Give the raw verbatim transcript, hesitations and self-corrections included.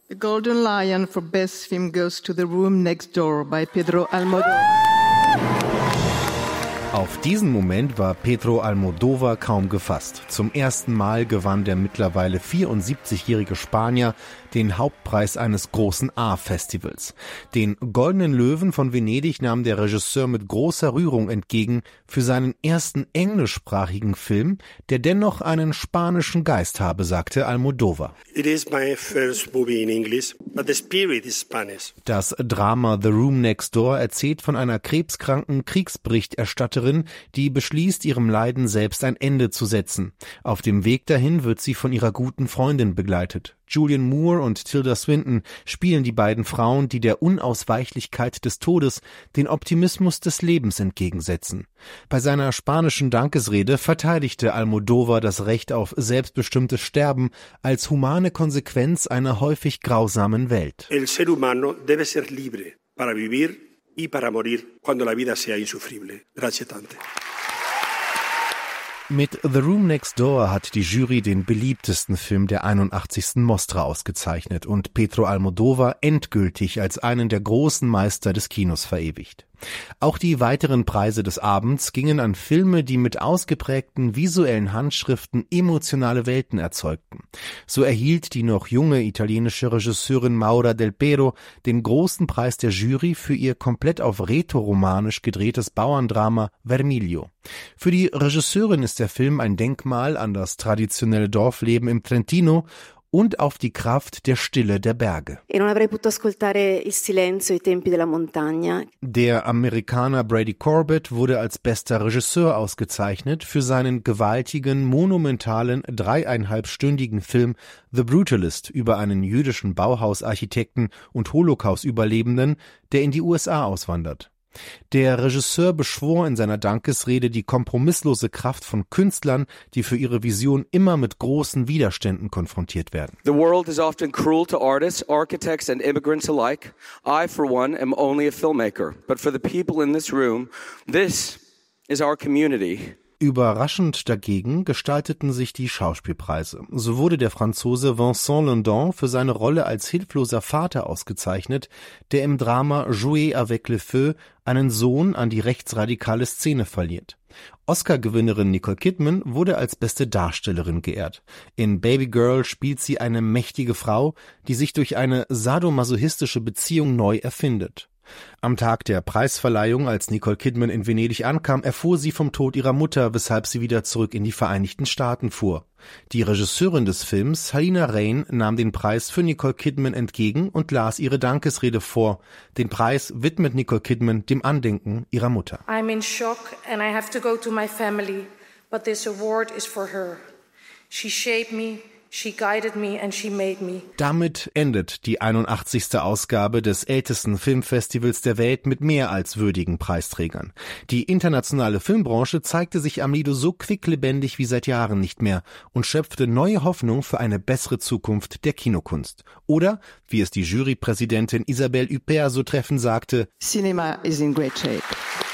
The Golden Lion for Best Film goes to The Room Next Door by Pedro Almodóvar. Auf diesen Moment war Pedro Almodóvar kaum gefasst. Zum ersten Mal gewann der mittlerweile vierundsiebzigjährige Spanier den Hauptpreis eines großen A-Festivals. Den Goldenen Löwen von Venedig nahm der Regisseur mit großer Rührung entgegen für seinen ersten englischsprachigen Film, der dennoch einen spanischen Geist habe, sagte Almodóvar. It is my first movie in English, but the spirit is Spanish. Das Drama The Room Next Door erzählt von einer krebskranken Kriegsberichterstatterin, die beschließt, ihrem Leiden selbst ein Ende zu setzen. Auf dem Weg dahin wird sie von ihrer guten Freundin begleitet. Julianne Moore und Tilda Swinton spielen die beiden Frauen, die der Unausweichlichkeit des Todes den Optimismus des Lebens entgegensetzen. Bei seiner spanischen Dankesrede verteidigte Almodóvar das Recht auf selbstbestimmtes Sterben als humane Konsequenz einer häufig grausamen Welt. El ser humano debe ser libre para vivir y para morir cuando la vida sea insufrible. Gracias tante. Mit The Room Next Door hat die Jury den beliebtesten Film der einundachtzigsten Mostra ausgezeichnet und Pedro Almodóvar endgültig als einen der großen Meister des Kinos verewigt. Auch die weiteren Preise des Abends gingen an Filme, die mit ausgeprägten visuellen Handschriften emotionale Welten erzeugten. So erhielt die noch junge italienische Regisseurin Maura Del Pero den großen Preis der Jury für ihr komplett auf rätoromanisch gedrehtes Bauerndrama Vermiglio. Für die Regisseurin ist der Film ein Denkmal an das traditionelle Dorfleben im Trentino und auf die Kraft der Stille der Berge. Der Amerikaner Brady Corbett wurde als bester Regisseur ausgezeichnet für seinen gewaltigen, monumentalen, dreieinhalbstündigen Film The Brutalist über einen jüdischen Bauhausarchitekten und Holocaust-Überlebenden, der in die U S A auswandert. Der Regisseur beschwor in seiner Dankesrede die kompromisslose Kraft von Künstlern, die für ihre Vision immer mit großen Widerständen konfrontiert werden. The world is often cruel to artists, architects and immigrants alike. I, for one, am only a filmmaker. But for the people in this room, this is our community. Überraschend dagegen gestalteten sich die Schauspielpreise. So wurde der Franzose Vincent Lindon für seine Rolle als hilfloser Vater ausgezeichnet, der im Drama Jouer avec le feu einen Sohn an die rechtsradikale Szene verliert. Oscar-Gewinnerin Nicole Kidman wurde als beste Darstellerin geehrt. In Baby Girl spielt sie eine mächtige Frau, die sich durch eine sadomasochistische Beziehung neu erfindet. Am Tag der Preisverleihung, als Nicole Kidman in Venedig ankam, erfuhr sie vom Tod ihrer Mutter, weshalb sie wieder zurück in die Vereinigten Staaten fuhr. Die Regisseurin des Films, Halina Reijn, nahm den Preis für Nicole Kidman entgegen und las ihre Dankesrede vor. Den Preis widmet Nicole Kidman dem Andenken ihrer Mutter. I'm in shock and I have to go to my family, but this award is for her. She shaped me. She guided me and she made me. Damit endet die einundachtzigste Ausgabe des ältesten Filmfestivals der Welt mit mehr als würdigen Preisträgern. Die internationale Filmbranche zeigte sich am Lido so quicklebendig wie seit Jahren nicht mehr und schöpfte neue Hoffnung für eine bessere Zukunft der Kinokunst. Oder, wie es die Jurypräsidentin Isabelle Huppert so treffend sagte, Cinema is in great shape.